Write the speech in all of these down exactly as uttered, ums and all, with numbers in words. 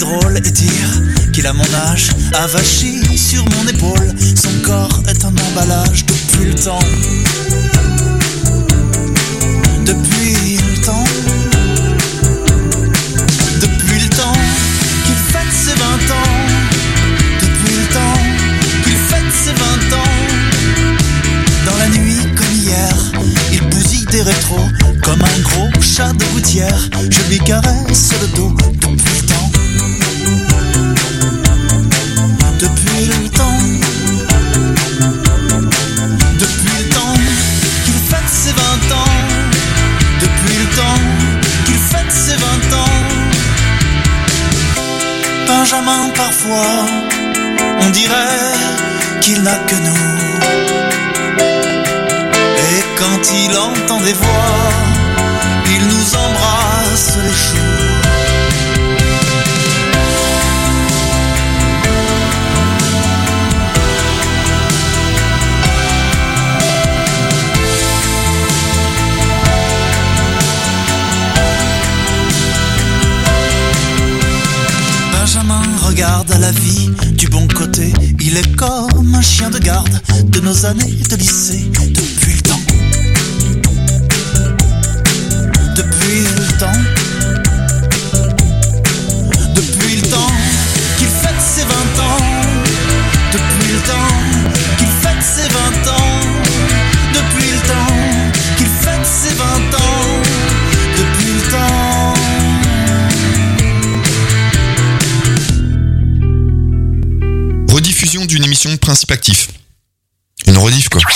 drôle et dire qu'il a mon âge, avachi sur mon épaule. Son corps est un emballage depuis le temps. Depuis le temps. Depuis le temps qu'il fête ses vingt ans. Depuis le temps qu'il fête ses vingt ans. Dans la nuit comme hier, il bousille des rétros comme un gros chat de gouttière. Je lui caresse le dos depuis le temps. Depuis le temps. Depuis le temps qu'il fête ses vingt ans. Depuis le temps qu'il fête ses vingt ans. Benjamin parfois, on dirait qu'il n'a que nous. Et quand il entend des voix, il nous embrasse les joues. Benjamin regarde à la vie du bon côté. Il est comme un chien de garde de nos années de lycée. Depuis le temps. Depuis le temps. Depuis le temps qu'il fête ses vingt ans. Depuis le temps qu'il fête ses vingt ans. Depuis le temps qu'il fête ses vingt ans. Depuis le temps. Rediffusion d'une émission de Principe Actif. Une rediff quoi.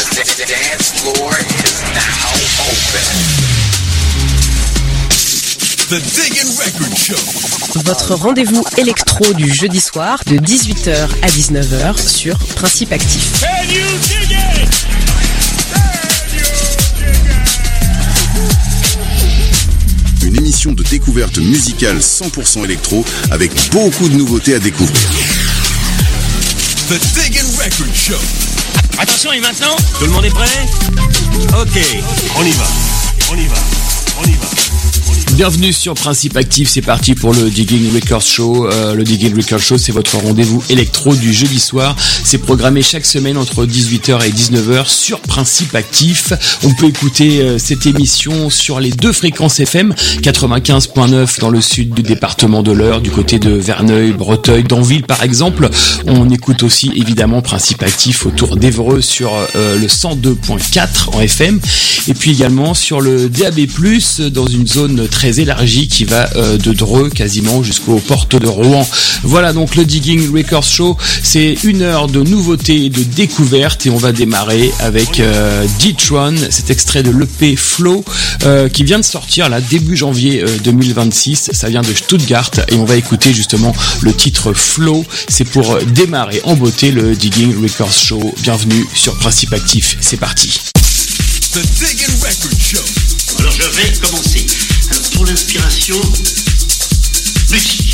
Votre rendez-vous électro du jeudi soir de dix-huit heures à dix-neuf heures sur Principe Actif. Une émission de découverte musicale cent pour cent électro avec beaucoup de nouveautés à découvrir. The Dig and Record Show. Attention, et maintenant, tout le monde est prêt? Ok, on y va, on y va, on y va. Bienvenue sur Principe Actif, c'est parti pour le Digging Records Show. Euh, le Digging Records Show, c'est votre rendez-vous électro du jeudi soir. C'est programmé chaque semaine entre dix-huit heures et dix-neuf heures sur Principe Actif. On peut écouter euh, cette émission sur les deux fréquences F M, quatre-vingt-quinze virgule neuf dans le sud du département de l'Eure, du côté de Verneuil, Breteuil, d'Anville par exemple. On écoute aussi évidemment Principe Actif autour d'Évreux sur euh, le cent deux virgule quatre en F M. Et puis également sur le D A B plus, dans une zone très élargie qui va euh, de Dreux quasiment jusqu'aux portes de Rouen. Voilà donc le Digging Records Show, c'est une heure de nouveautés et de découvertes et on va démarrer avec euh, D-Tron, cet extrait de l'E P Flow euh, qui vient de sortir là début janvier euh, deux mille vingt-six, ça vient de Stuttgart et on va écouter justement le titre Flow, c'est pour démarrer en beauté le Digging Records Show. Bienvenue sur Principe Actif, c'est parti. The Dig and Record Show. Alors je vais commencer. Alors pour l'inspiration, musique.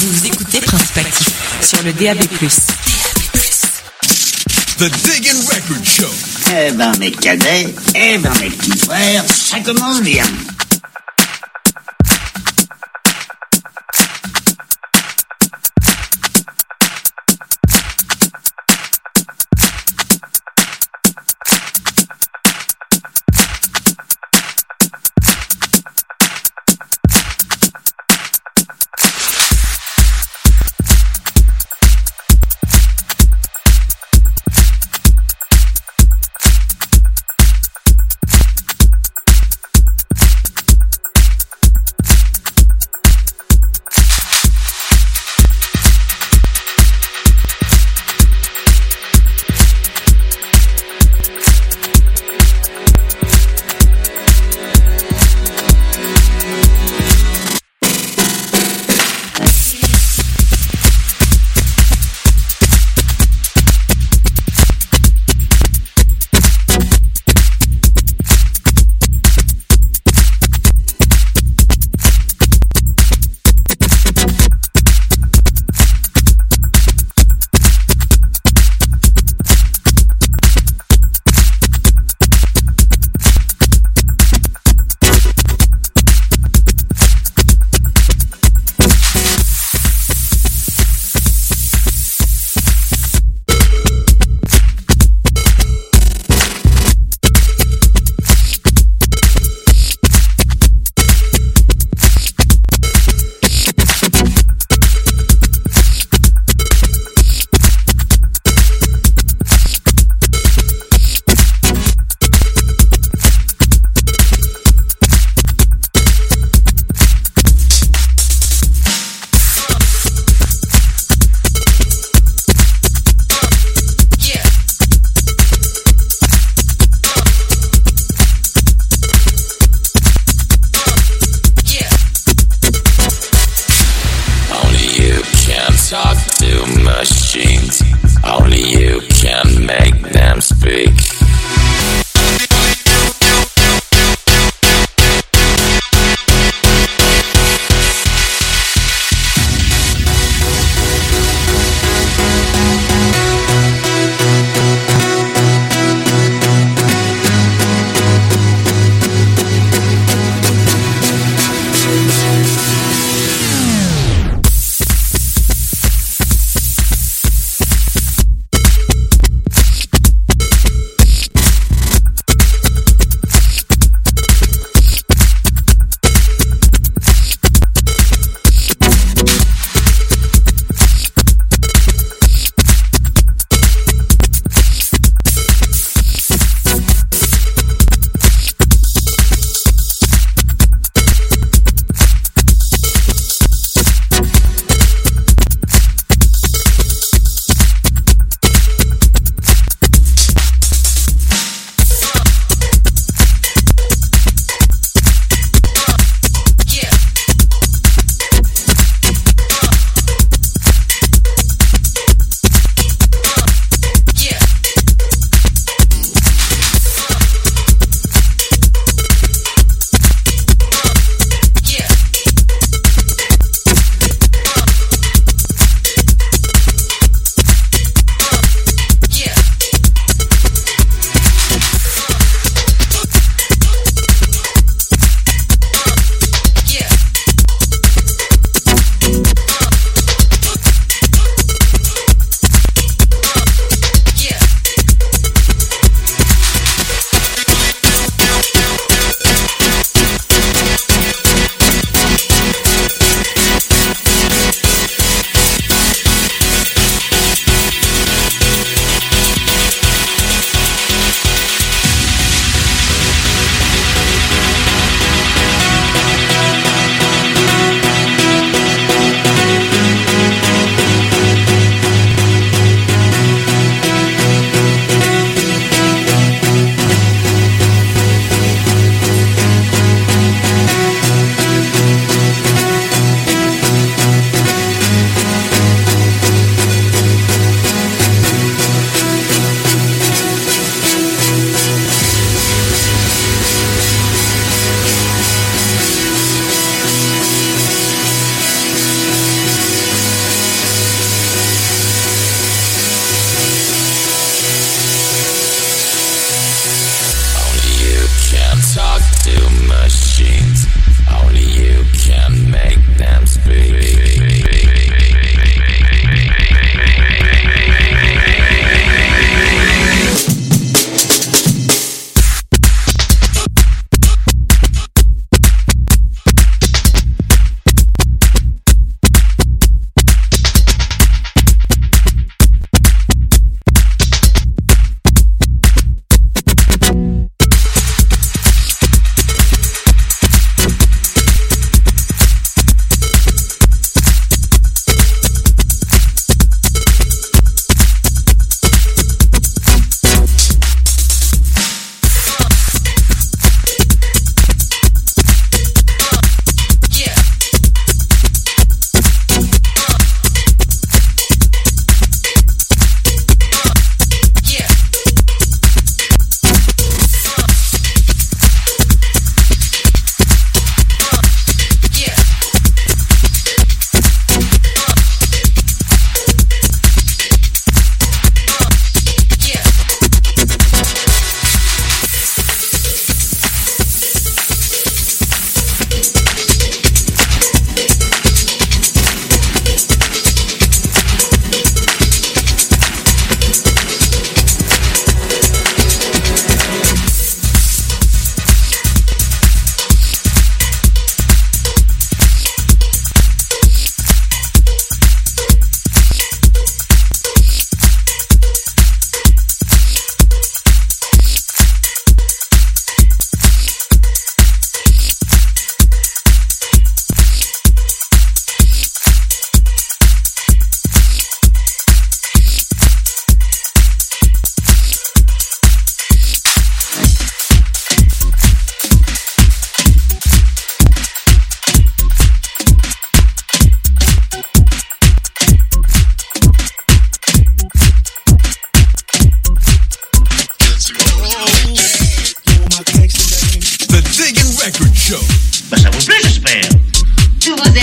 Vous écoutez Principe Actif sur le D A B plus. The Diggin' Record Show. Eh ben mes cadets, eh ben mes petits frères, ça commence bien.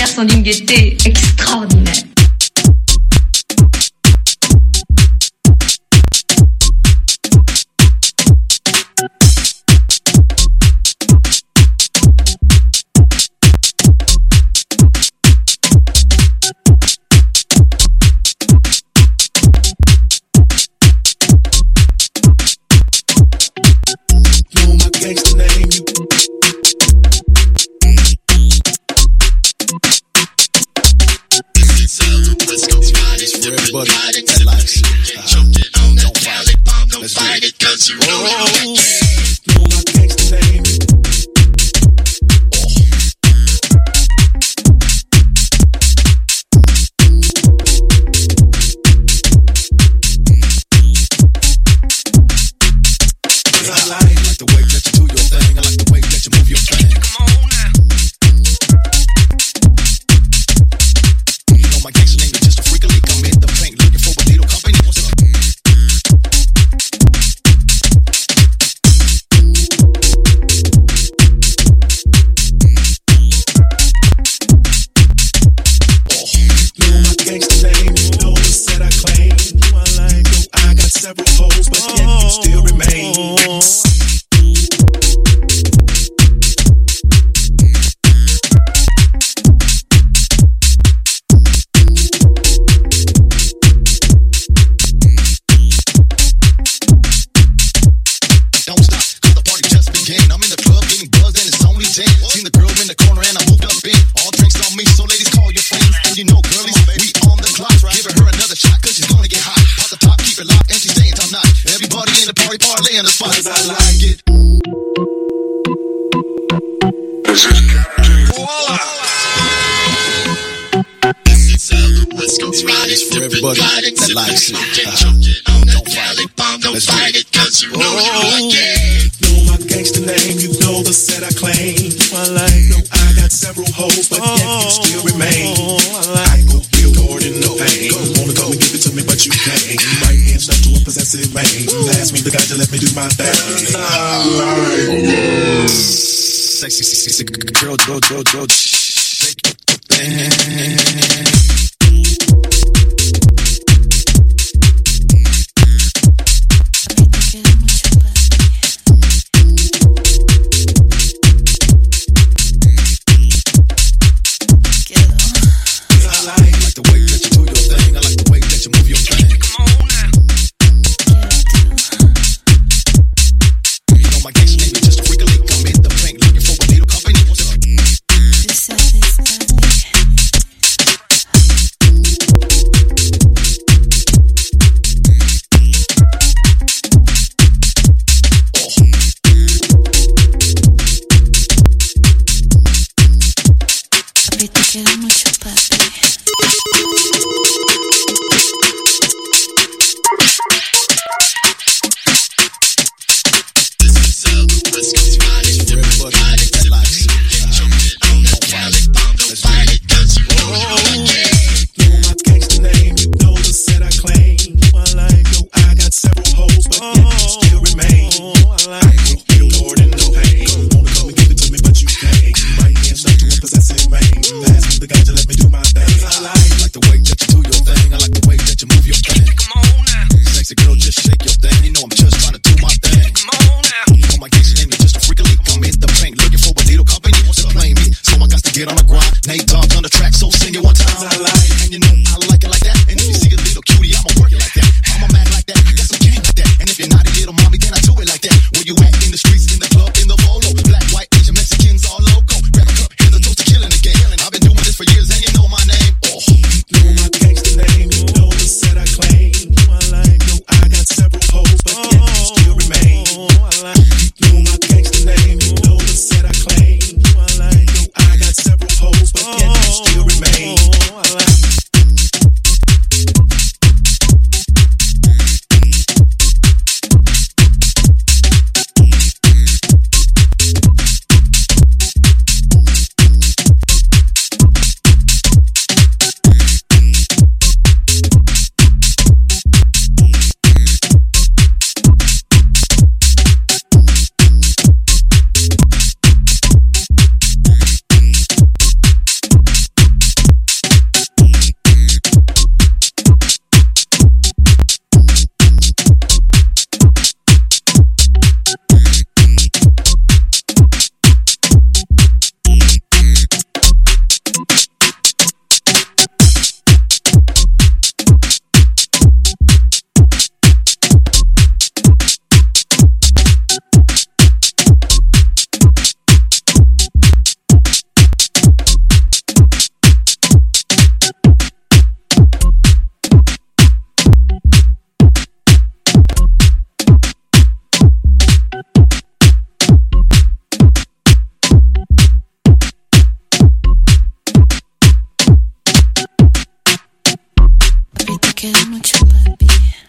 carrières sont d'une gaieté extraordinaire. Gangsta name, you everybody that likes it. Uh, don't fight it. Let's do it. Cause you know know my gangsta name. I like, like the way that you do your thing. I like the way that you move your thing. Come on now. You know my gangsta name is just a freak leak. I'm in the bank looking for a little company. What's up? Oh, you know my gangsta name. You know the set I claim. You I like, yo, I got several hoes, but yet you still remain. Don't stop, cause the party just began. I'm in the club getting buzzed and it's only ten. Seen the girl in the corner and I moved up in. All drinks on me, so ladies call your friends. And you know girlies, we on the clock. Giving her another shot cause she's gonna get hot. Pop the top, keep it locked and she's staying top notch. Everybody in the party parlay in the spot cause I like it. This is Voila! This is how the West Coast riders for everybody that likes it. Uh, don't fight it. Let's fight it cause you know you like it. Know my gangsta name, you know the set I claim. I like, no, I got several hoes, but yet you still remain. I go real hard in the pain. Don't wanna go and give it to me, but you can't. Right hand stuck to a possessive vein. Pass me the guy to let me do my thing. Sexy, sexy, sexy, girl, girl, girl, girl, shake your thing. quieres mucho, papi.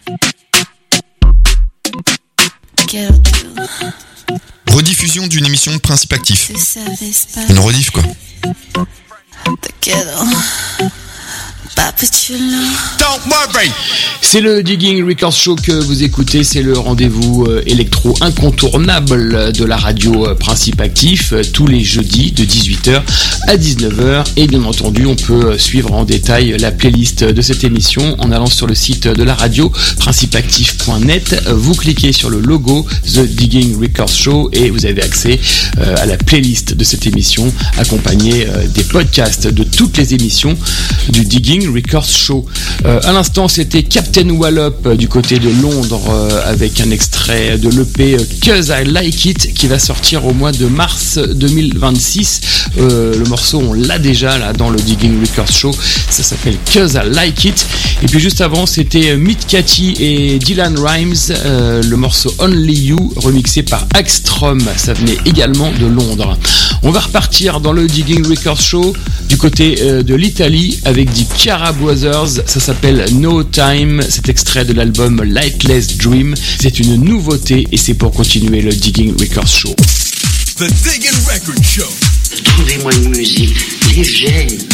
Quiero tú. Rediffusion d'une émission de Principe Actif. Si sabes, papi. Une rediff, quoi. Te quiero. Papi chulo. Don't worry. C'est le Digging Records Show que vous écoutez, c'est le rendez-vous euh, électro incontournable de la radio euh, Principe Actif, euh, tous les jeudis de dix-huit heures à dix-neuf heures. Et bien entendu, on peut euh, suivre en détail la playlist de cette émission en allant sur le site de la radio, principe actif point net. Vous cliquez sur le logo The Digging Records Show et vous avez accès euh, à la playlist de cette émission, accompagnée euh, des podcasts de toutes les émissions du Digging Records Show. Euh, à l'instant, c'était Captain Wallop du côté de Londres euh, avec un extrait de l'E P euh, Cause I Like It qui va sortir au mois de mars deux mille vingt-six. Euh, le morceau, on l'a déjà là dans le Digging Records Show. Ça s'appelle Cause I Like It. Et puis juste avant, c'était Meet Cathy et Dylan Rhymes, euh, le morceau Only You remixé par Axtrom. Ça venait également de Londres. On va repartir dans le Digging Records Show du côté euh, de l'Italie avec des Chiara Brothers. Ça s'appelle No Time. Cet extrait de l'album Lightless Dream. C'est une nouveauté et c'est pour continuer le Digging Records Show. The Digging Records Show. Trouvez-moi une musique légère,